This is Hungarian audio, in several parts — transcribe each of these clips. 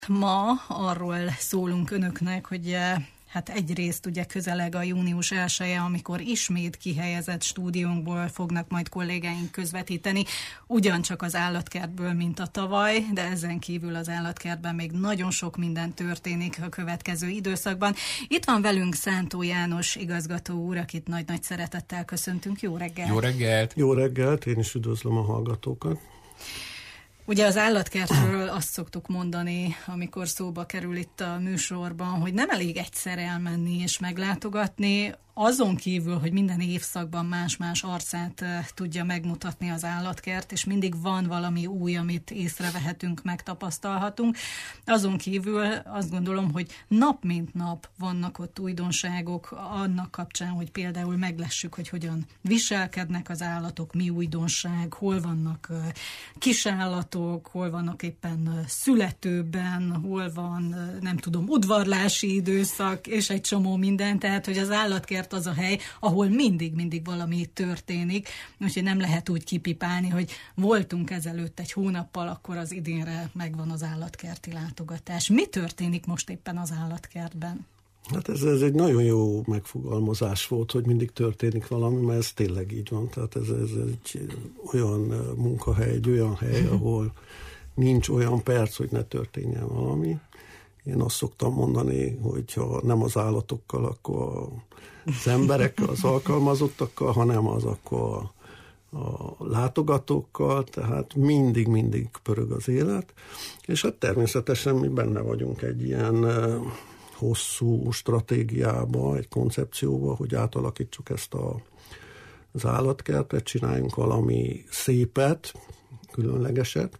Ma arról szólunk önöknek, hogy hát egyrészt ugye közeleg a június 1-e, amikor ismét kihelyezett stúdiónkból fognak majd kollégáink közvetíteni, ugyancsak az állatkertből, mint a tavaly, de ezen kívül az állatkertben még nagyon sok minden történik a következő időszakban. Itt van velünk Szántó János igazgató úr, akit nagy-nagy szeretettel köszöntünk. Jó reggelt! Jó reggelt! Jó reggelt, én is üdvözlöm a hallgatókat. Ugye az állatkertről azt szoktuk mondani, amikor szóba kerül itt a műsorban, hogy nem elég egyszer elmenni és meglátogatni, azon kívül, hogy minden évszakban más-más arcát tudja megmutatni az állatkert, és mindig van valami új, amit észrevehetünk, megtapasztalhatunk. Azon kívül azt gondolom, hogy nap mint nap vannak ott újdonságok annak kapcsán, hogy például meglessük, hogy hogyan viselkednek az állatok, mi újdonság, hol vannak kisállatok, hol vannak éppen születőben, hol van, nem tudom, udvarlási időszak, és egy csomó minden, tehát, hogy az állatkert az a hely, ahol mindig valami történik, úgyhogy nem lehet úgy kipipálni, hogy voltunk ezelőtt egy hónappal, akkor az idénre megvan az állatkerti látogatás. Mi történik most éppen az állatkertben? Hát ez egy nagyon jó megfogalmazás volt, hogy mindig történik valami, mert ez tényleg így van. Tehát ez egy olyan munkahely, egy olyan hely, ahol nincs olyan perc, hogy ne történjen valami. Én azt szoktam mondani, hogy ha nem az állatokkal, akkor az emberekkel, az alkalmazottakkal, ha nem az, akkor a látogatókkal, tehát mindig pörög az élet. És hát természetesen mi benne vagyunk egy ilyen hosszú stratégiába, egy koncepcióba, hogy átalakítsuk ezt az állatkertet, csináljunk valami szépet, különlegeset,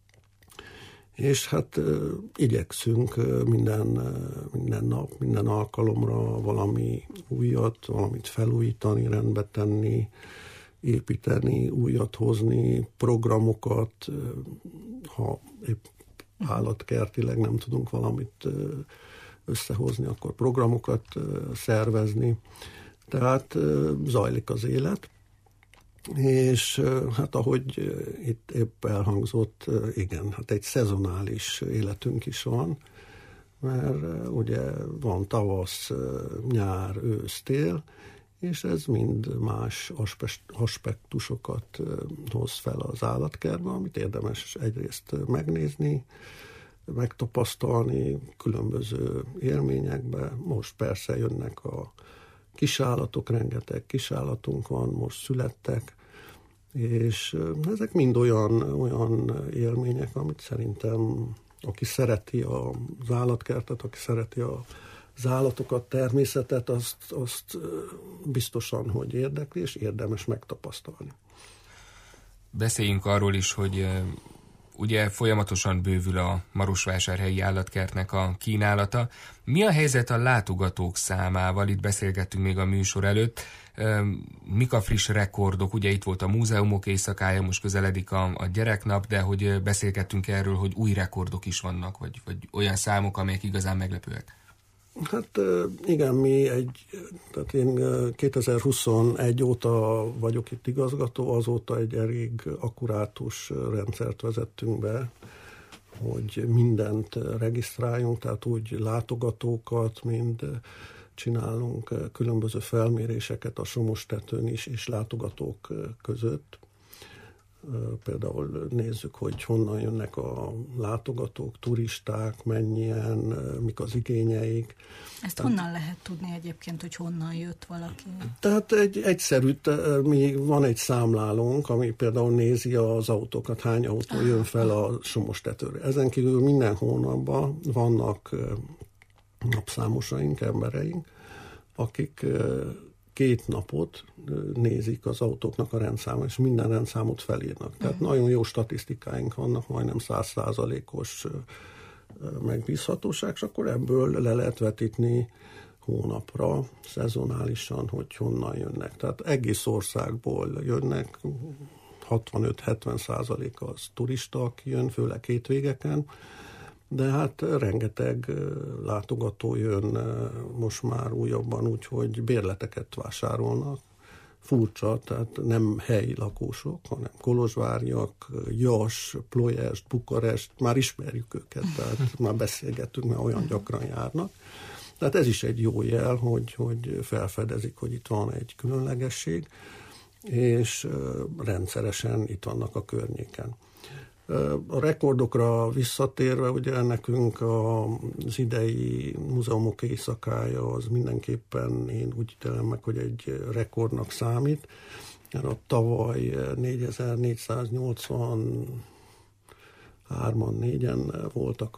és hát igyekszünk minden nap, minden alkalomra valami újat, valamit felújítani, rendbe tenni, építeni, újat hozni, programokat, ha épp állatkertileg nem tudunk valamit összehozni, akkor programokat szervezni. Tehát zajlik az élet. És hát ahogy itt épp elhangzott, igen, hát egy szezonális életünk is van, mert ugye van tavasz, nyár, ősz, tél, és ez mind más aspektusokat hoz fel az állatkertben, amit érdemes egyrészt megnézni, megtapasztalni különböző élményekbe. Most persze jönnek a kisállatok, rengeteg kisállatunk van, most születtek, és ezek mind olyan élmények, amit szerintem, aki szereti az állatkertet, aki szereti az állatokat, természetet, azt biztosan, hogy érdekli, és érdemes megtapasztalni. Beszéljünk arról is, hogy ugye folyamatosan bővül a Marosvásárhelyi állatkertnek a kínálata. Mi a helyzet a látogatók számával? Itt beszélgettünk még a műsor előtt. Mik a friss rekordok? Ugye itt volt a múzeumok éjszakája, most közeledik a gyereknap, de hogy beszélgettünk erről, hogy új rekordok is vannak, vagy olyan számok, amelyek igazán meglepőek. Hát igen, tehát én 2021 óta vagyok itt igazgató, azóta egy elég akkurátus rendszert vezettünk be, hogy mindent regisztráljunk, tehát úgy látogatókat, mind csinálunk különböző felméréseket a Somostetőn is, és látogatók között. Például nézzük, hogy honnan jönnek a látogatók, turisták, mennyien, mik az igényeik. Ezt honnan lehet tudni egyébként, hogy honnan jött valaki? Tehát egyszerű, van egy számlálónk, ami például nézi az autókat, hány autó jön fel a Somostetőre. Ezen kívül minden hónapban vannak napszámosaink, embereink, akik 2 napot nézik az autóknak a rendszámot, és minden rendszámot felírnak. Tehát nagyon jó statisztikáink vannak, majdnem 100%-os megbízhatóság, és akkor ebből le lehet vetíteni hónapra, szezonálisan, hogy honnan jönnek. Tehát egész országból jönnek, 65-70% az turista, aki jön, főleg hétvégeken, de hát rengeteg látogató jön most már újabban, úgyhogy bérleteket vásárolnak, furcsa, tehát nem helyi lakósok, hanem kolozsváryak, Jas, Ploiest, Bukarest, már ismerjük őket, tehát már beszélgettünk, mert olyan gyakran járnak. Tehát ez is egy jó jel, hogy felfedezik, hogy itt van egy különlegesség, és rendszeresen itt vannak a környéken. A rekordokra visszatérve, ugye nekünk az idei múzeumok éjszakája az mindenképpen, én úgy ítélem meg, hogy egy rekordnak számít, mert a tavaly 4483-an, 4-en voltak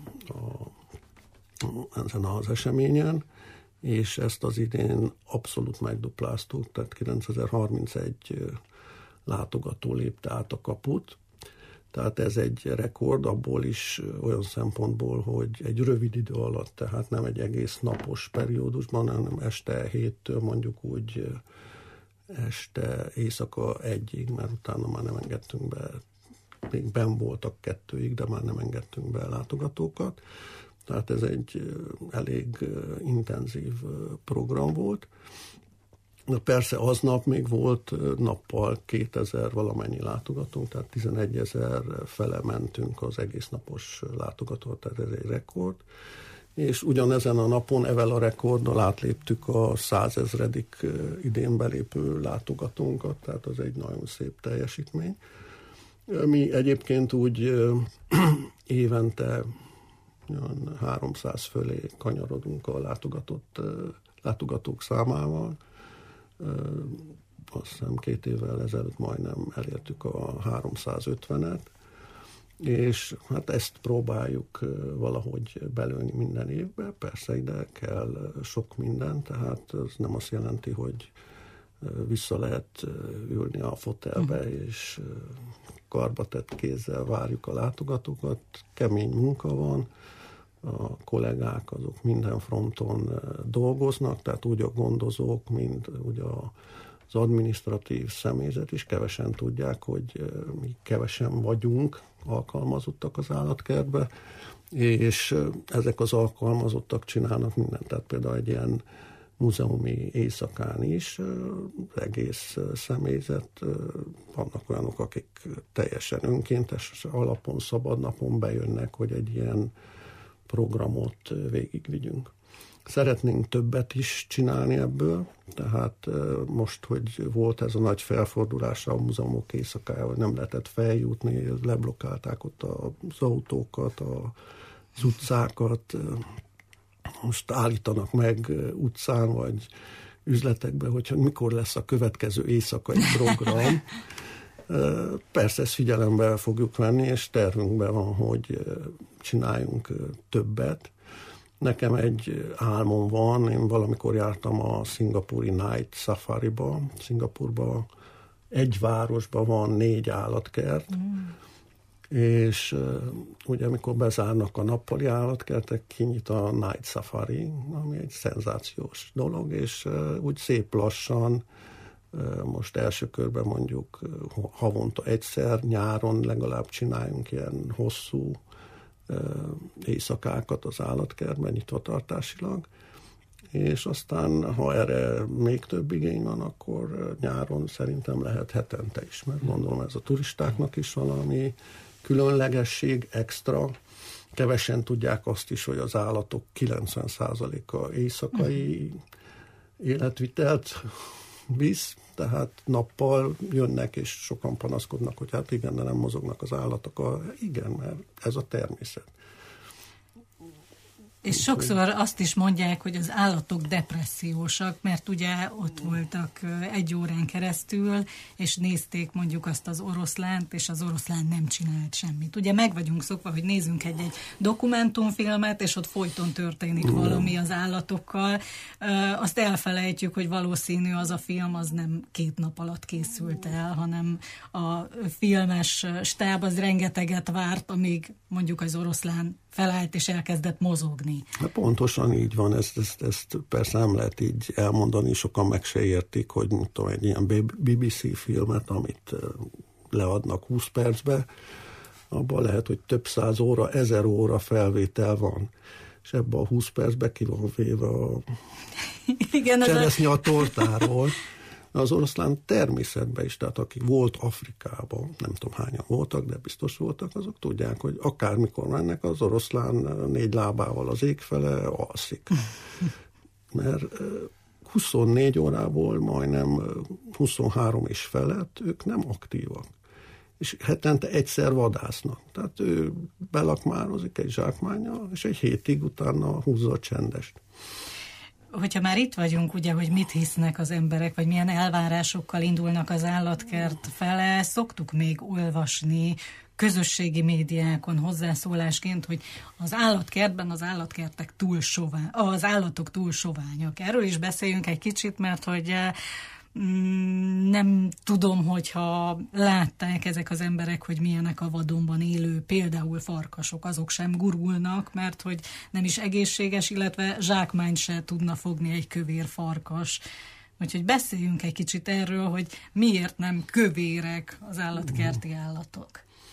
ezen az eseményen, és ezt az idén abszolút megdupláztuk, tehát 9031 látogató lépte át a kaput. Tehát ez egy rekord abból is olyan szempontból, hogy egy rövid idő alatt, tehát nem egy egész napos periódusban, hanem este 7-től mondjuk úgy este éjszaka 1-ig, mert utána már nem engedtünk be, még benn voltak 2-ig, de már nem engedtünk be látogatókat. Tehát ez egy elég intenzív program volt. De persze aznap még volt nappal 2000 valamennyi látogatónk, tehát 11 000 fele mentünk az egész napos látogatót, tehát ez egy rekord. És ugyanezen a napon evel a rekorddal átléptük a 100 000. Idén belépő látogatónkat, tehát az egy nagyon szép teljesítmény. Mi egyébként úgy évente 300 fölé kanyarodunk a látogatók számával. Azt hiszem 2 évvel ezelőtt majdnem elértük a 350-et, és hát ezt próbáljuk valahogy belőni minden évben. Persze ide kell sok minden, tehát ez nem azt jelenti, hogy vissza lehet ülni a fotelbe, és karbatett kézzel várjuk a látogatókat. Kemény munka van, a kollégák azok minden fronton dolgoznak, tehát úgy a gondozók, mint ugye az adminisztratív személyzet is kevesen tudják, hogy mi kevesen vagyunk alkalmazottak az állatkertbe, és ezek az alkalmazottak csinálnak mindent. Tehát például egy ilyen múzeumi éjszakán is az egész személyzet, vannak olyanok, akik teljesen önkéntes alapon, szabadnapon bejönnek, hogy egy ilyen programot végigvigyünk. Szeretnénk többet is csinálni ebből, tehát most, hogy volt ez a nagy felfordulása a múzeumok éjszakája, hogy nem lehetett feljutni, leblokkálták ott az autókat, az utcákat, most állítanak meg utcán, vagy üzletekben, hogy mikor lesz a következő éjszakai program. Persze ezt figyelembe fogjuk venni, és tervünkben van, hogy csináljunk többet. Nekem egy álmom van, én valamikor jártam a szingapúri Night Safari-ba. Szingapúrban egy városban van 4 állatkert, és ugye amikor bezárnak a nappali állatkertek, kinyit a Night Safari, ami egy szenzációs dolog, és úgy szép lassan, most első körben mondjuk havonta egyszer, nyáron legalább csináljunk ilyen hosszú éjszakákat az állatkertben, nyitvatartásilag, és aztán, ha erre még több igény van, akkor nyáron szerintem lehet hetente is, mert gondolom ez a turistáknak is valami különlegesség, extra. Kevesen tudják azt is, hogy az állatok 90%-a éjszakai életvitelt visz, tehát nappal jönnek, és sokan panaszkodnak, hogy hát igen, de nem mozognak az állatok. Igen, mert ez a természet. És sokszor azt is mondják, hogy az állatok depressziósak, mert ugye ott voltak 1 órán keresztül, és nézték mondjuk azt az oroszlánt, és az oroszlán nem csinált semmit. Ugye meg vagyunk szokva, hogy nézzünk egy dokumentumfilmet, és ott folyton történik valami az állatokkal. Azt elfelejtjük, hogy valószínű az a film az nem 2 nap alatt készült el, hanem a filmes stáb az rengeteget várt, amíg mondjuk az oroszlán felállt és elkezdett mozogni. Pontosan így van, ezt persze nem lehet így elmondani, sokan meg se értik, hogy tudom, egy ilyen BBC filmet, amit leadnak 20 percbe, abban lehet, hogy több 100 óra, 1000 óra felvétel van, és ebben a 20 percben ki van véve a cseresznye a tortáról. Az oroszlán természetben is, tehát aki volt Afrikában, nem tudom hányan voltak, de biztos voltak, azok tudják, hogy akármikor mennek, az oroszlán 4 lábával az ég fele alszik. Mert 24 órából majdnem 23 és felett ők nem aktívak. És hetente egyszer vadásznak. Tehát ő belakmározik egy zsákmánnyal, és egy hétig utána húzza a csendest. Hogyha már itt vagyunk, ugye, hogy mit hisznek az emberek, vagy milyen elvárásokkal indulnak az állatkert fele, szoktuk még olvasni közösségi médiákon hozzászólásként, hogy az állatkertben az állatok túl soványak. Erről is beszéljünk egy kicsit, mert hogy nem tudom, hogyha látták ezek az emberek, hogy milyenek a vadonban élő, például farkasok, azok sem gurulnak, mert hogy nem is egészséges, illetve zsákmányt se tudna fogni egy kövér farkas. Úgyhogy beszéljünk egy kicsit erről, hogy miért nem kövérek az állatkerti állatok.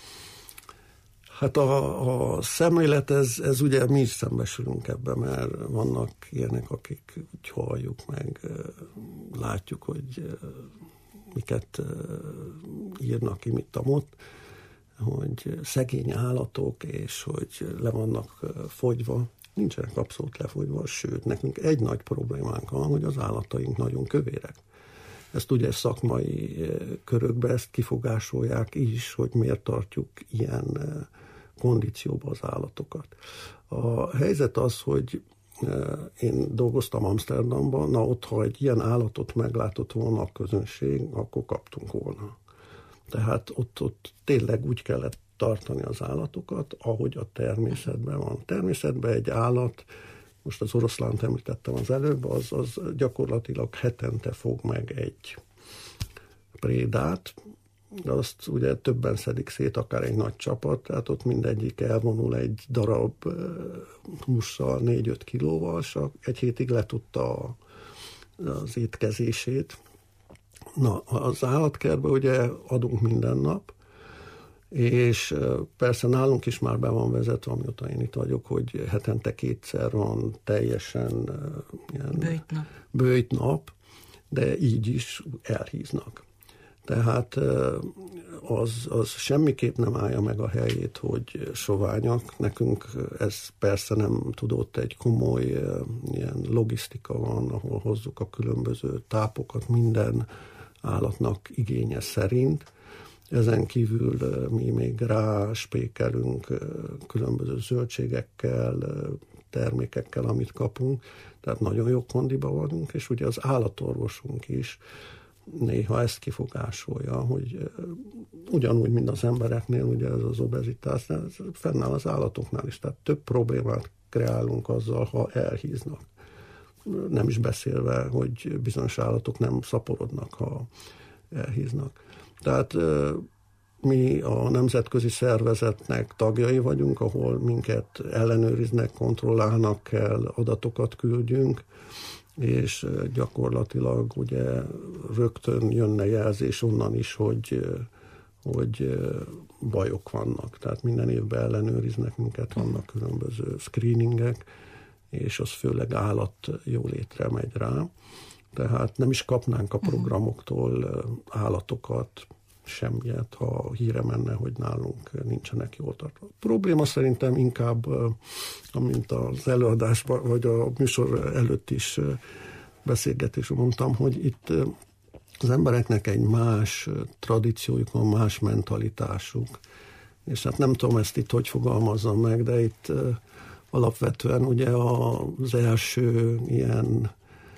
Hát a szemlélet, ez ugye mi is szembesülünk ebben, mert vannak ilyenek, akik úgy halljuk meg, látjuk, hogy miket írnak ki, mit amott, hogy szegény állatok, és hogy le vannak fogyva. Nincsenek abszolút lefogyva, sőt, nekünk egy nagy problémánk van, hogy az állataink nagyon kövérek. Ezt ugye szakmai körökben ezt kifogásolják is, hogy miért tartjuk ilyen kondícióba az állatokat. A helyzet az, hogy én dolgoztam Amsterdamban, ott, ha egy ilyen állatot meglátott volna a közönség, akkor kaptunk volna. Tehát ott tényleg úgy kellett tartani az állatokat, ahogy a természetben van. Természetben egy állat, most az oroszlánt említettem az előbb, az gyakorlatilag hetente fog meg egy prédát, de azt ugye többen szedik szét, akár egy nagy csapat, tehát ott mindegyik elvonul egy darab hússal, 4-5 kilóval, és egy hétig letudta az étkezését. Na, az állatkertben ugye adunk minden nap, és persze nálunk is már be van vezetve, amióta én itt vagyok, hogy hetente 2-szer van teljesen ilyen böjtnap, de így is elhíznak. Tehát az semmiképp nem állja meg a helyét, hogy soványak. Nekünk ez persze nem tudott, egy komoly ilyen logisztika van, ahol hozzuk a különböző tápokat minden állatnak igénye szerint. Ezen kívül mi még ráspékelünk különböző zöldségekkel, termékekkel, amit kapunk. Tehát nagyon jó kondiba vagyunk, és ugye az állatorvosunk is néha ezt kifogásolja, hogy ugyanúgy, mint az embereknél, ugye ez az obezitás, ez fennáll az állatoknál is, tehát több problémát kreálunk azzal, ha elhíznak. Nem is beszélve, hogy bizonyos állatok nem szaporodnak, ha elhíznak. Tehát mi a nemzetközi szervezetnek tagjai vagyunk, ahol minket ellenőriznek, kontrollálnak kell, adatokat küldjünk, és gyakorlatilag ugye rögtön jönne jelzés onnan is, hogy bajok vannak. Tehát minden évben ellenőriznek minket, vannak különböző screeningek, és az főleg állat jólétre megy rá. Tehát nem is kapnánk a programoktól állatokat, semmiet, ha híre menne, hogy nálunk nincsenek jól tartva. A probléma szerintem inkább, amint az előadásban, vagy a műsor előtt is beszélgetésről mondtam, hogy itt az embereknek egy más tradíciójuk van, más mentalitásuk. És hát nem tudom ezt itt hogy fogalmazzam meg, de itt alapvetően ugye az első ilyen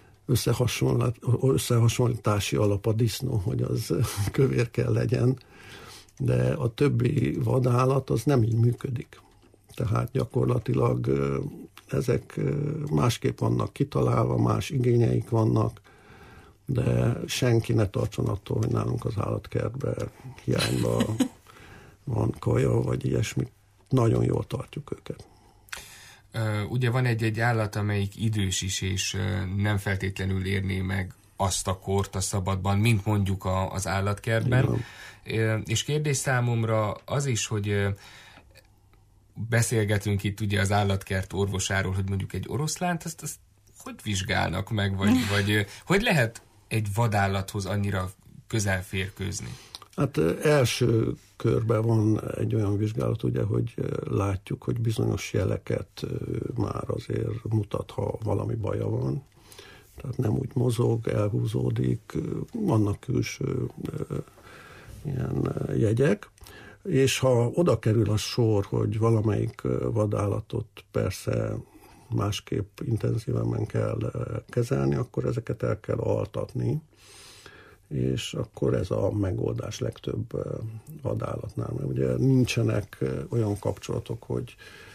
összehasonlítási alap a disznó, hogy az kövér kell legyen, de a többi vadállat az nem így működik. Tehát gyakorlatilag ezek másképp vannak kitalálva, más igényeik vannak, de senki ne tartson attól, hogy nálunk az állatkertben hiányban van kaja, vagy ilyesmi. Nagyon jól tartjuk őket. Ugye van egy állat, amelyik idős is, és nem feltétlenül érné meg azt a kort a szabadban, mint mondjuk az állatkertben. Igen. És kérdés számomra az is, hogy beszélgetünk itt ugye az állatkert orvosáról, hogy mondjuk egy oroszlánt, azt hogy vizsgálnak meg, vagy hogy lehet egy vadállathoz annyira közel férkőzni? Hát első körben van egy olyan vizsgálat, ugye, hogy látjuk, hogy bizonyos jeleket már azért mutat, ha valami baja van. Tehát nem úgy mozog, elhúzódik, vannak külső ilyen jegyek, és ha oda kerül a sor, hogy valamelyik vadállatot persze másképp intenzíven kell kezelni, akkor ezeket el kell altatni, és akkor ez a megoldás legtöbb vadállatnál. Mert ugye nincsenek olyan kapcsolatok, hogy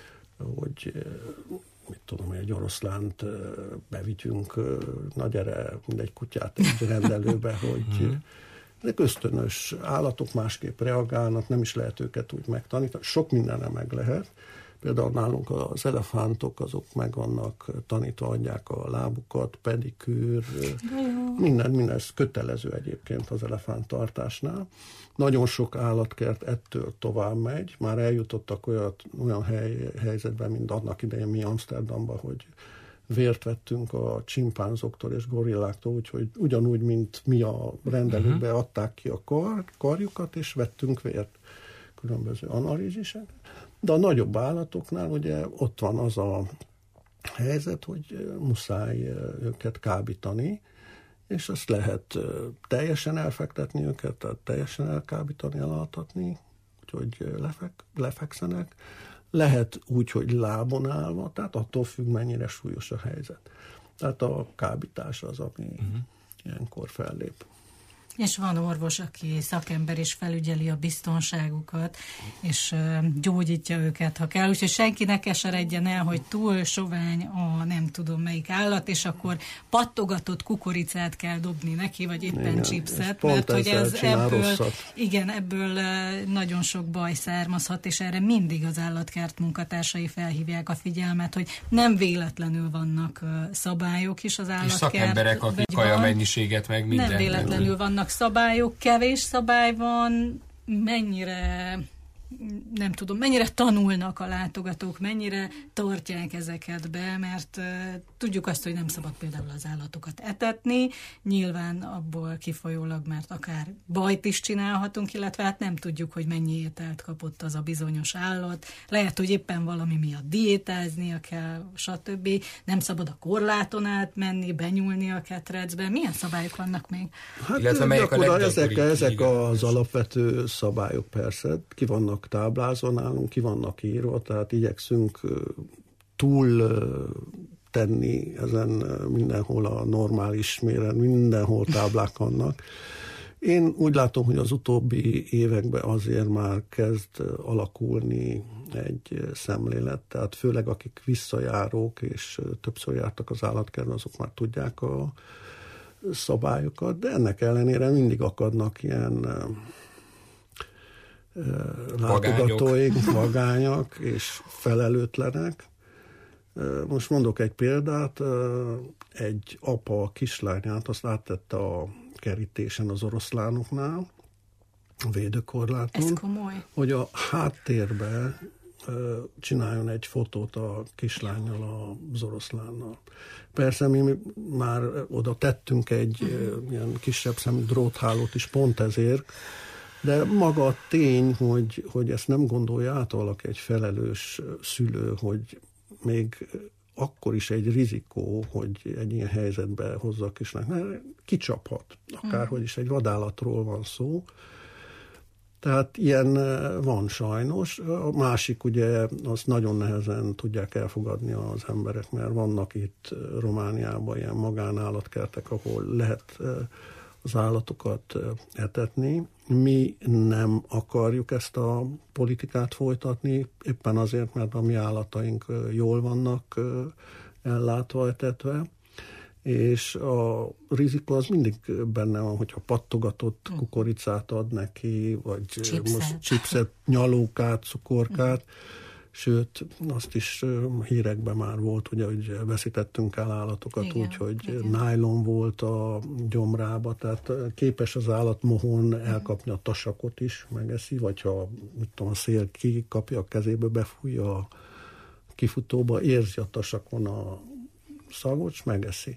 mit tudom, egy oroszlánt bevigyünk, na gyere, mindegy kutyát egy rendelőbe, hogy ezek ösztönös állatok, másképp reagálnak, nem is lehet őket úgy megtanítani. Sok mindenre meg lehet. Például nálunk az elefántok, azok meg vannak tanítva, adják a lábukat, pedikűr, minden, ez kötelező egyébként az elefánttartásnál. Nagyon sok állatkert ettől tovább megy, már eljutottak olyan helyzetben, mint annak idején mi Amsterdamban, hogy vért vettünk a csimpánzoktól és gorilláktól, úgyhogy ugyanúgy, mint mi a rendelőbe adták ki a karjukat, és vettünk vért különböző analízisek. De a nagyobb állatoknál ugye ott van az a helyzet, hogy muszáj őket kábítani, és azt lehet teljesen elfektetni őket, tehát teljesen elkábítani, elaltatni, úgyhogy lefekszenek. Lehet úgy, hogy lábon állva, tehát attól függ, mennyire súlyos a helyzet. Tehát a kábítás az, ami ilyenkor fellép. És van orvos, aki szakember és felügyeli a biztonságukat, és gyógyítja őket, ha kell. Úgyhogy senki ne keseredjen el, hogy túl sovány a nem tudom melyik állat, és akkor pattogatott kukoricát kell dobni neki, vagy éppen chipset, mert hogy ebből nagyon sok baj származhat, és erre mindig az állatkert munkatársai felhívják a figyelmet, hogy nem véletlenül vannak szabályok is az állatkert. És szakemberek, akik kajamennyiséget meg minden. Nem véletlenül vannak szabályok, kevés szabály van, mennyire tanulnak a látogatók, mennyire tartják ezeket be, mert tudjuk azt, hogy nem szabad például az állatokat etetni, nyilván abból kifolyólag, mert akár bajt is csinálhatunk, illetve hát nem tudjuk, hogy mennyi ételt kapott az a bizonyos állat, lehet, hogy éppen valami miatt diétáznia kell, stb. Nem szabad a korláton átmenni, benyúlni a ketrecbe. Milyen szabályok vannak még? Hát ezek az alapvető szabályok persze, ki vannak táblázva nálunk, ki vannak írva, tehát igyekszünk túl tenni ezen mindenhol a normális méret, mindenhol táblák vannak. Én úgy látom, hogy az utóbbi években azért már kezd alakulni egy szemlélet, tehát főleg akik visszajárók, és többször jártak az állatkertben, azok már tudják a szabályokat, de ennek ellenére mindig akadnak ilyen látogatóink, vagányak és felelőtlenek. Most mondok egy példát, egy apa a kislányát azt áttette a kerítésen az oroszlánoknál, a védőkorláton. Ez komoly. Hogy a háttérbe csináljon egy fotót a kislánnyal, az oroszlánnal. Persze mi már oda tettünk egy ilyen kisebb szemű dróthálót is pont ezért, de maga a tény, hogy ezt nem gondolja át valaki, egy felelős szülő, hogy még akkor is egy rizikó, hogy egy ilyen helyzetbe hozza a kislányt, mert kicsaphat, akárhogy is egy vadállatról van szó. Tehát ilyen van sajnos. A másik ugye, azt nagyon nehezen tudják elfogadni az emberek, mert vannak itt Romániában ilyen magánállatkertek, ahol lehet az állatokat etetni. Mi nem akarjuk ezt a politikát folytatni, éppen azért, mert a mi állataink jól vannak ellátva, etetve, és a rizikó az mindig benne van, hogyha pattogatott kukoricát ad neki, vagy most chipset, nyalókát, cukorkát, sőt, azt is hírekben már volt, ugye, hogy veszítettünk el állatokat úgy, hogy nájlon volt a gyomrába, tehát képes az állat mohón elkapni a tasakot is, megeszi, vagy ha a szél kikapja a kezébe, befújja a kifutóba, érzi a tasakon a szagot, és megeszi.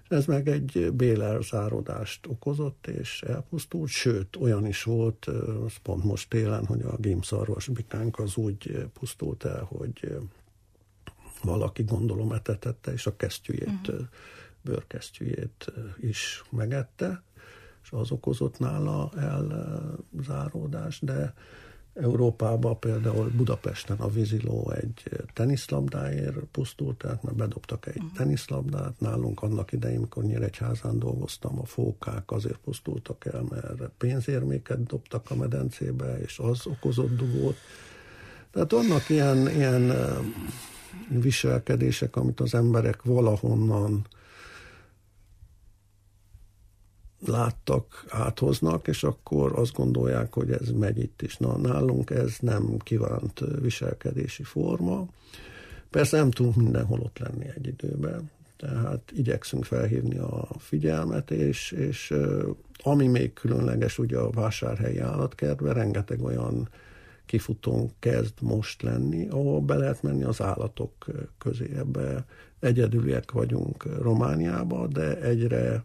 Ez meg egy bélerzárodást okozott, és elpusztult, sőt, olyan is volt, pont most télen, hogy a gémszarvasbikánk az úgy pusztult el, hogy valaki, gondolom, etetette, és a kesztyűjét, bőrkesztyűjét is megette, és az okozott nála elzáródást, de Európában például Budapesten a víziló egy teniszlabdáért pusztult, tehát mert bedobtak egy teniszlabdát. Nálunk annak idején, amikor Nyíregyházán dolgoztam, a fókák azért pusztultak el, mert pénzérméket dobtak a medencébe, és az okozott dugót. Tehát vannak ilyen viselkedések, amit az emberek valahonnan láttak, áthoznak, és akkor azt gondolják, hogy ez megy itt is. Na, nálunk ez nem kívánt viselkedési forma. Persze nem tudunk mindenhol ott lenni egy időben, tehát igyekszünk felhívni a figyelmet, és ami még különleges, ugye a vásárhelyi állatkertben rengeteg olyan kifutón kezd most lenni, ahol be lehet menni az állatok közé. Ebbe egyedüliek vagyunk Romániában, de egyre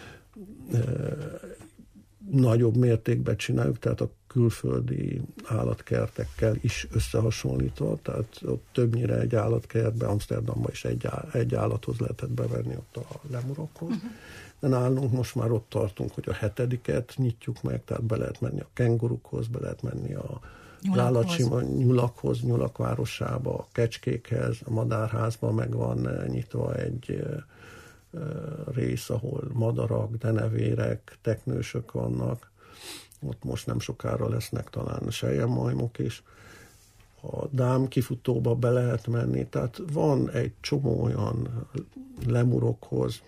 nagyobb mértékben csináljuk, tehát a külföldi állatkertekkel is összehasonlítva, tehát ott többnyire egy állatkertben, Amsterdamban is egy állathoz lehetett bevenni, ott a lemurokhoz. De nálunk most már ott tartunk, hogy a 7-et nyitjuk meg, tehát be lehet menni a kengurukhoz, be lehet menni a nyulakhoz, nyulakvárosába, a kecskékhez, a madárházban meg van nyitva egy rész, ahol madarak, denevérek, teknősök vannak. Ott most nem sokára lesznek talán selyemmajmok is. A dám kifutóba be lehet menni, tehát van egy csomó olyan lemurokhoz.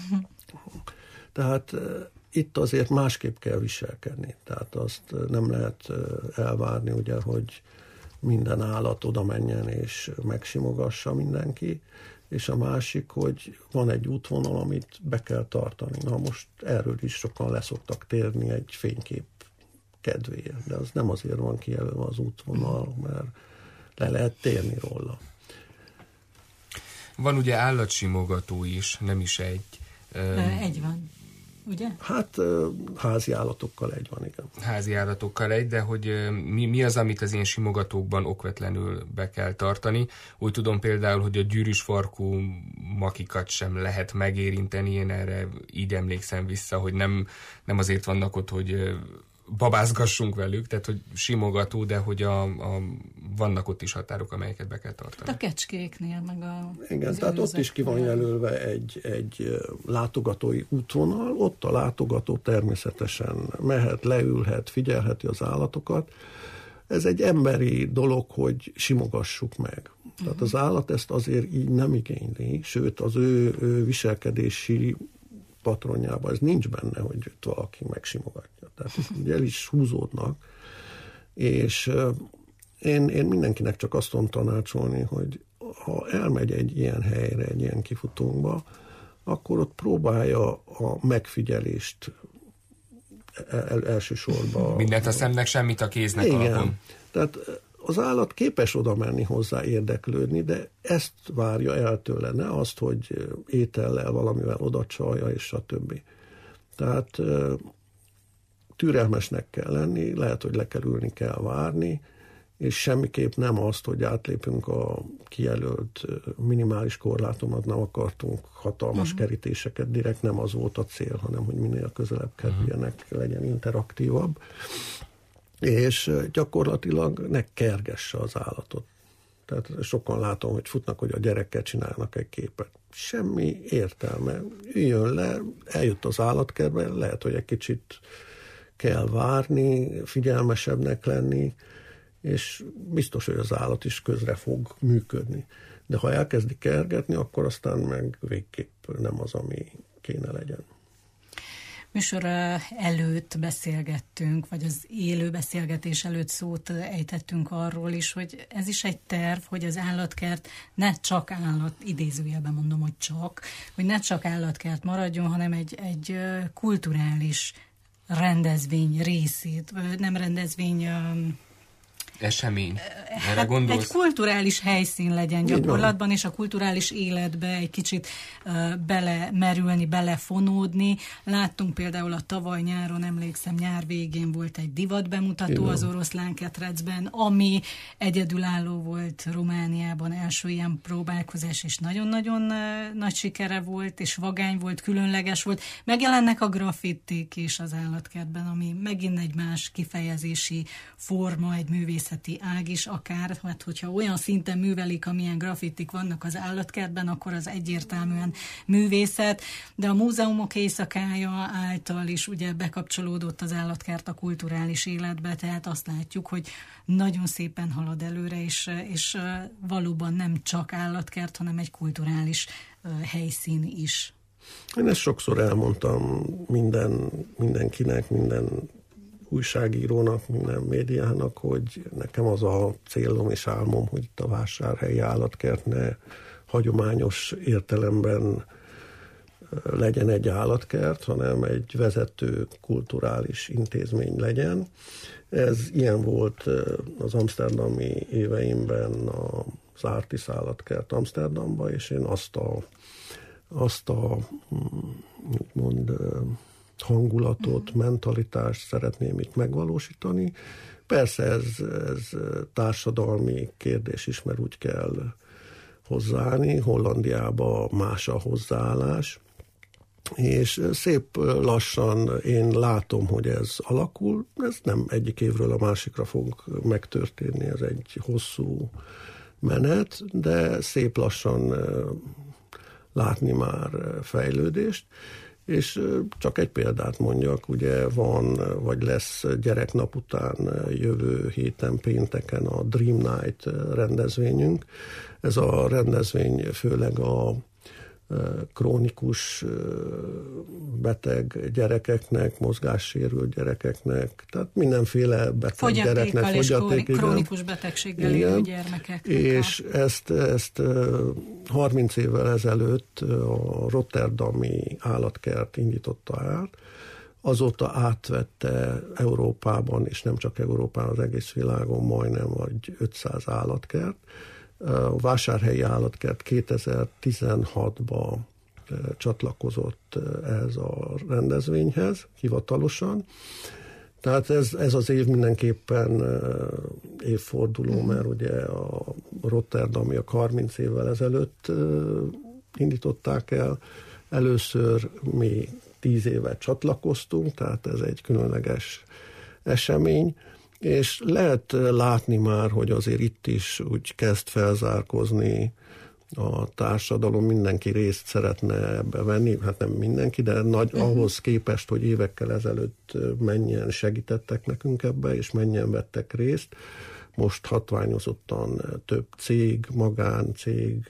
Tehát itt azért másképp kell viselkedni. Tehát azt nem lehet elvárni, ugye, hogy minden állat oda menjen és megsimogassa mindenki, és a másik, hogy van egy útvonal, amit be kell tartani. Na most erről is sokan leszoktak térni egy fénykép kedvéért, de az nem azért van kijelölve az útvonal, mert le lehet térni róla. Van ugye állatsimogató is, nem is egy. Egy van, ugye? Hát házi állatokkal egy van, igen. Házi állatokkal egy, de hogy mi az, amit az ilyen simogatókban okvetlenül be kell tartani. Úgy tudom például, hogy a gyűrűsfarkú makikat sem lehet megérinteni, én erre így emlékszem vissza, hogy nem azért vannak ott, hogy babázgassunk velük, tehát hogy simogató, de hogy vannak ott is határok, amelyeket be kell tartani. A kecskéknél, meg igen, tehát ott is ki van jelölve egy látogatói útvonal, ott a látogató természetesen mehet, leülhet, figyelheti az állatokat. Ez egy emberi dolog, hogy simogassuk meg. Tehát az állat ezt azért így nem igényli, sőt az ő viselkedési patronjában ez nincs benne, hogy valaki megsimogatja. Tehát ugye el is húzódnak, és én mindenkinek csak azt tudom tanácsolni, hogy ha elmegy egy ilyen helyre, egy ilyen kifutónkba, akkor ott próbálja a megfigyelést elsősorban. Mindent a szemnek, semmit a kéznek alapon. Tehát az állat képes oda menni hozzá, érdeklődni, de ezt várja el tőle, ne azt, hogy étellel, valamivel oda csalja, és stb. Tehát türelmesnek kell lenni, lehet, hogy le kell ülni, kell várni, és semmiképp nem azt, hogy átlépünk a kijelölt minimális korlátomat, nem akartunk hatalmas kerítéseket, direkt nem az volt a cél, hanem hogy minél közelebb kerüljenek, legyen interaktívabb, és gyakorlatilag ne kergesse az állatot. Tehát sokan látom, hogy futnak, hogy a gyerekkel csinálnak egy képet. Semmi értelme. Üljön le, eljött az állatkertbe, lehet, hogy egy kicsit kell várni, figyelmesebbnek lenni, és biztos, hogy az állat is közre fog működni. De ha elkezdi kergetni, akkor aztán meg végképp nem az, ami kéne legyen. Műsor előtt beszélgettünk, vagy az élő beszélgetés előtt szót ejtettünk arról is, hogy ez is egy terv, hogy az állatkert ne csak idézőjelben mondom, hogy hogy ne csak állatkert maradjon, hanem egy kulturális rendezvény részét, nem rendezvény... esemény? Erre gondolsz? Egy kulturális helyszín legyen gyakorlatban, és a kulturális életbe egy kicsit belemerülni, belefonódni. Láttunk például a tavaly nyáron, emlékszem, nyár végén volt egy divatbemutató az Oroszlán Ketrecben, ami egyedülálló volt Romániában, első ilyen próbálkozás, és nagyon-nagyon nagy sikere volt, és vagány volt, különleges volt. Megjelennek a graffitik is az állatkertben, ami megint egy más kifejezési forma, egy művészeti ág is akár, hát hogyha olyan szinten művelik, amilyen graffitik vannak az állatkertben, akkor az egyértelműen művészet, de a múzeumok éjszakája által is ugye bekapcsolódott az állatkert a kulturális életbe, tehát azt látjuk, hogy nagyon szépen halad előre, és valóban nem csak állatkert, hanem egy kulturális helyszín is. Én ezt sokszor elmondtam mindenkinek, minden újságírónak, minden médiának, hogy nekem az a célom és álmom, hogy itt a vásárhelyi állatkert ne hagyományos értelemben legyen egy állatkert, hanem egy vezető kulturális intézmény legyen. Ez ilyen volt az amszterdami éveimben az Artis állatkert Amsterdamban, és én azt a úgymond hangulatot, mentalitást szeretném itt megvalósítani. Persze ez társadalmi kérdés is, mert úgy kell hozzáállni. Hollandiában más a hozzáállás, és szép lassan én látom, hogy ez alakul. Ez nem egyik évről a másikra fog megtörténni, ez egy hosszú menet, de szép lassan látni már fejlődést. És csak egy példát mondjak, ugye van, vagy lesz gyereknap után jövő héten pénteken a Dream Night rendezvényünk. Ez a rendezvény főleg a krónikus beteg gyerekeknek, mozgássérült gyerekeknek, tehát mindenféle beteg gyereknek, fogyatékkal és krónikus betegséggel élő gyermekeknek. És ezt 30 évvel ezelőtt a rotterdami állatkert indította el, azóta átvette Európában, és nem csak Európában, az egész világon majdnem vagy 500 állatkert. A vásárhelyi állatkert 2016-ban csatlakozott ez a rendezvényhez hivatalosan. Tehát ez az év mindenképpen évforduló, mert ugye a rotterdamiak 30 évvel ezelőtt indították el. Először mi 10 éve csatlakoztunk, tehát ez egy különleges esemény. És lehet látni már, hogy azért itt is úgy kezd felzárkózni a társadalom, mindenki részt szeretne ebbe venni, hát nem mindenki, de ahhoz képest, hogy évekkel ezelőtt mennyien segítettek nekünk ebbe, és mennyien vettek részt. Most hatványozottan több cég, magáncég,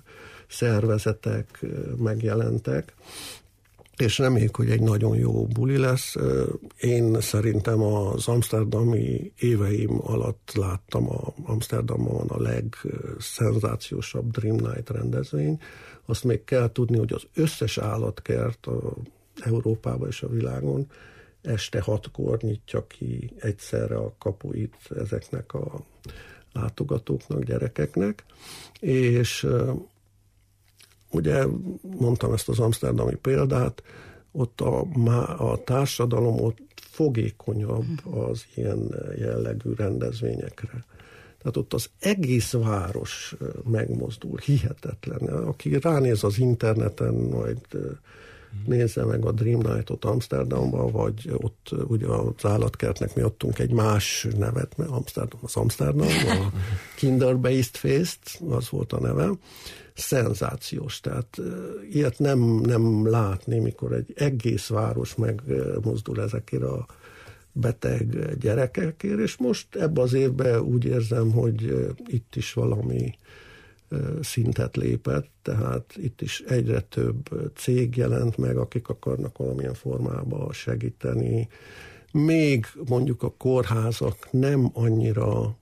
szervezetek megjelentek, és reméljük, hogy egy nagyon jó buli lesz. Én szerintem az amszterdami éveim alatt láttam Amsterdamon a legszenzációsabb Dream Night rendezvény. Azt még kell tudni, hogy az összes állatkert Európában és a világon este 6-kor nyitja ki egyszerre a kapuit ezeknek a látogatóknak, gyerekeknek, és ugye mondtam ezt az amszterdami példát, ott a társadalom ott fogékonyabb az ilyen jellegű rendezvényekre. Tehát ott az egész város megmozdul, hihetetlen. Aki ránéz az interneten, majd nézze meg a Dream Night-ot Amsterdamban, vagy ott ugye az állatkertnek mi adtunk egy más nevet, mert Amsterdam, a Kinder-Based Fest, az volt a neve. Szenzációs, tehát ilyet nem látni, mikor egy egész város megmozdul ezekért a beteg gyerekekért, és most ebben az évben úgy érzem, hogy itt is valami szintet lépett, tehát itt is egyre több cég jelent meg, akik akarnak valamilyen formában segíteni. Még mondjuk a kórházak nem annyira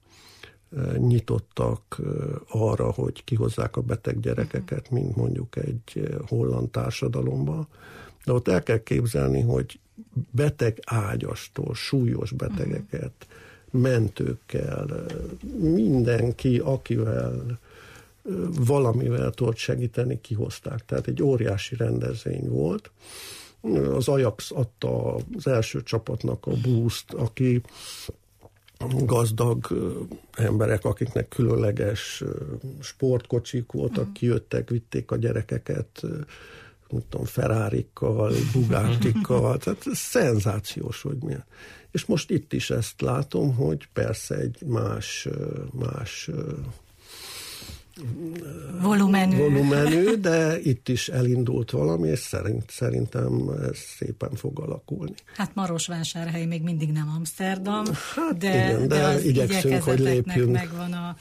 nyitottak arra, hogy kihozzák a beteg gyerekeket, mint mondjuk egy holland társadalomban. De ott el kell képzelni, hogy beteg ágyastól súlyos betegeket mentőkkel, mindenki, akivel valamivel tudott segíteni, kihozták. Tehát egy óriási rendezvény volt. Az Ajax adta az első csapatnak a boost, aki gazdag emberek, akiknek különleges sportkocsik voltak, kijöttek, vitték a gyerekeket, nem tudom, Ferrarikkal, Bugattikkal, tehát szenzációs, hogy milyen. És most itt is ezt látom, hogy persze egy más volumenű, de itt is elindult valami, és szerintem ez szépen fog alakulni. Hát Marosvásárhely még mindig nem Amsterdam, hát de, igen, de az igyekszünk, hogy lépjünk. Megvan a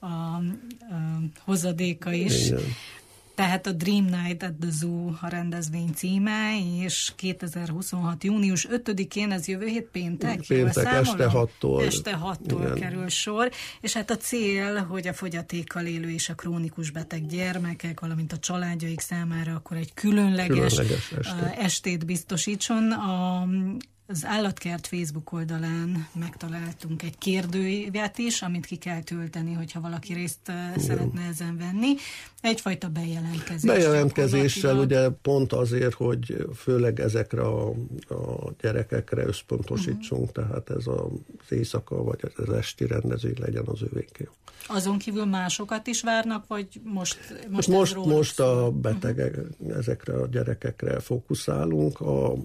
hozadéka is. Igen. Tehát a Dream Night at the Zoo a rendezvény címe, és 2026. június 5-én, ez jövő hét péntek este 6-tól. Este 6-tól kerül sor, és hát a cél, hogy a fogyatékkal élő és a krónikus beteg gyermekek, valamint a családjaik számára akkor egy különleges estét biztosítson. Az Állatkert Facebook oldalán megtaláltunk egy kérdőívet is, amit ki kell tölteni, hogyha valaki részt szeretne ezen venni. Egyfajta bejelentkezéssel ugye pont azért, hogy főleg ezekre a gyerekekre összpontosítsunk, tehát ez az éjszaka vagy az esti rendezvény legyen az övéké. Azon kívül másokat is várnak, vagy most a betegek, ezekre a gyerekekre fókuszálunk.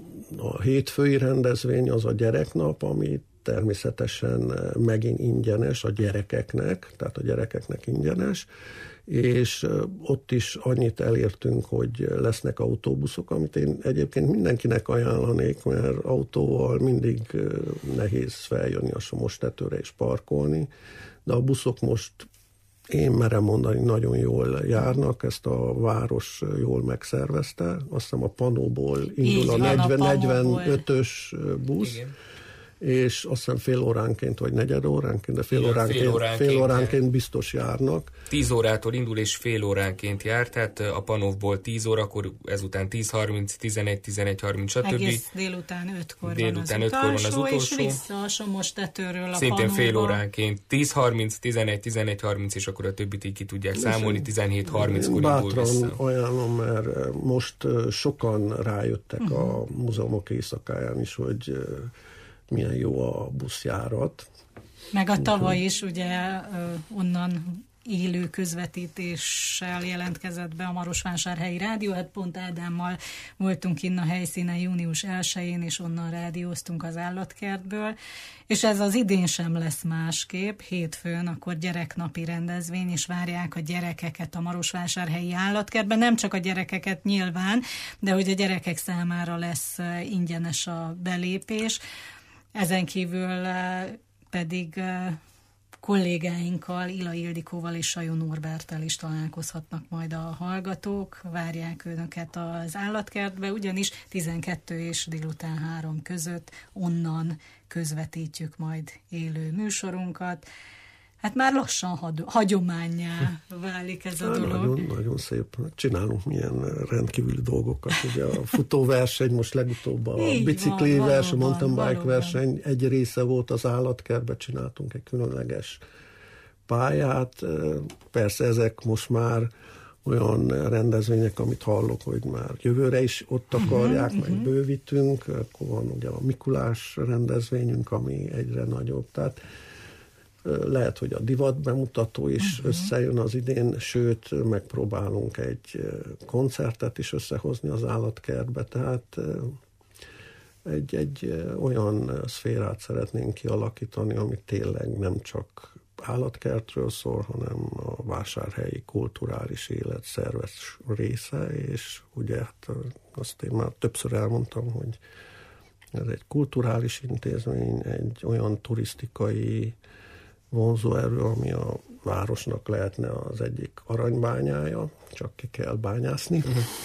A hétfői rendezvény az a gyereknap, ami természetesen megint ingyenes a gyerekeknek, tehát a gyerekeknek ingyenes, és ott is annyit elértünk, hogy lesznek autóbuszok, amit én egyébként mindenkinek ajánlanék, mert autóval mindig nehéz feljönni a Somostetőre és parkolni, de a buszok most én merem mondani, nagyon jól járnak, ezt a város jól megszervezte. Azt hiszem a Panóból indul a 45-ös busz, igen. És azt hiszem fél óránként, vagy negyed óránként, de fél óránként biztos járnak. 10 órától indul, és fél óránként jár, tehát a Panóvból 10 órakor, ezután 10:30, 11:30, stb. Egész délután 5-kor van az utolsó, és vissza a Somostetőről a szintén Panóba. Fél óránként, 10:30, 11:30, és akkor a többit így ki tudják számolni, 17:30-kor indul vissza. Bátran ajánlom, mert most sokan rájöttek a múzeumok éjszakáján is, hogy milyen jó a buszjárat. Meg a tavaly is ugye onnan élő közvetítéssel jelentkezett be a Marosvásárhelyi Rádió, hát pont Ádámmal voltunk innen a helyszínen június 1-én, és onnan rádióztunk az Állatkertből, és ez az idén sem lesz másképp, hétfőn akkor gyereknapi rendezvény, és várják a gyerekeket a Marosvásárhelyi Állatkertben, nem csak a gyerekeket nyilván, de hogy a gyerekek számára lesz ingyenes a belépés. Ezen kívül pedig kollégáinkkal, Ila Ildikóval és Sajó Norberttel is találkozhatnak majd a hallgatók. Várják önöket az Állatkertbe, ugyanis 12 és délután 3 között onnan közvetítjük majd élő műsorunkat. Hát már lassan hagyománnyá válik ez a dolog. Nagyon, nagyon szép. Csinálunk milyen rendkívüli dolgokat. Ugye a futóverseny, most legutóbb a bicikli verseny, mountain bike verseny, egy része volt az Állatkertben, csináltunk egy különleges pályát. Persze ezek most már olyan rendezvények, amit hallok, hogy már jövőre is ott akarják, meg bővítünk. Akkor van ugye a Mikulás rendezvényünk, ami egyre nagyobb. Tehát lehet, hogy a divat bemutató is összejön az idén, sőt, megpróbálunk egy koncertet is összehozni az Állatkertbe, tehát egy olyan szférát szeretnénk kialakítani, ami tényleg nem csak állatkertről szól, hanem a vásárhelyi kulturális élet szerves része, és ugye hát azt én már többször elmondtam, hogy ez egy kulturális intézmény, egy olyan turisztikai vonzóerő, ami a városnak lehetne az egyik aranybányája, csak ki kell bányászni.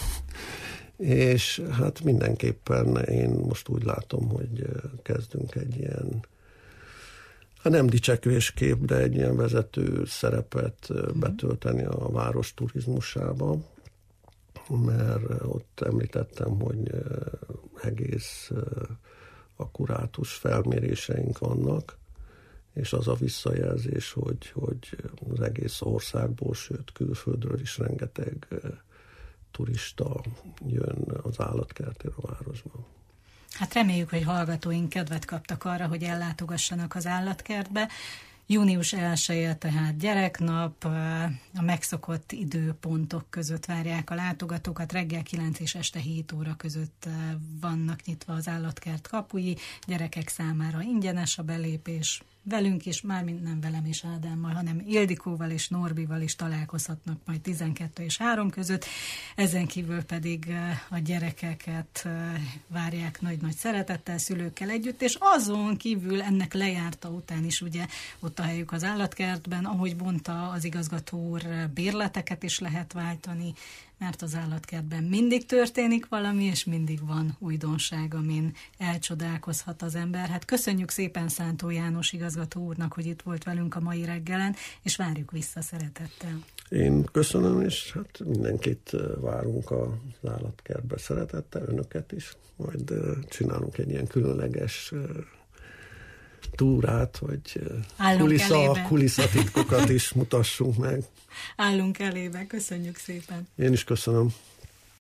És hát mindenképpen én most úgy látom, hogy kezdünk egy ilyen, hát nem dicsekvéskép, de egy ilyen vezető szerepet betölteni a város turizmusába, mert ott említettem, hogy egész akkurátus felméréseink vannak, és az a visszajelzés, hogy az egész országból, sőt külföldről is rengeteg turista jön az állatkertére a városban. Hát reméljük, hogy hallgatóink kedvet kaptak arra, hogy ellátogassanak az állatkertbe. Június 1-e tehát gyereknap, a megszokott időpontok között várják a látogatókat, reggel 9 és este 7 óra között vannak nyitva az állatkert kapui, gyerekek számára ingyenes a belépés, velünk is, mármint nem velem és Ádámmal, hanem Ildikóval és Norbival is találkozhatnak majd 12 és 3 között. Ezen kívül pedig a gyerekeket várják nagy-nagy szeretettel, szülőkkel együtt, és azon kívül ennek lejárta után is ugye ott a helyük az állatkertben, ahogy mondta az igazgató úr, bérleteket is lehet váltani, mert az állatkertben mindig történik valami, és mindig van újdonság, amin elcsodálkozhat az ember. Hát köszönjük szépen Szántó János igazgató úrnak, hogy itt volt velünk a mai reggelen, és várjuk vissza szeretettel. Én köszönöm, és hát mindenkit várunk az állatkertbe szeretettel, önöket is. Majd csinálunk egy ilyen különleges túrát, hogy kulisszatitkokat is mutassunk meg. Állunk elébe, köszönjük szépen. Én is köszönöm.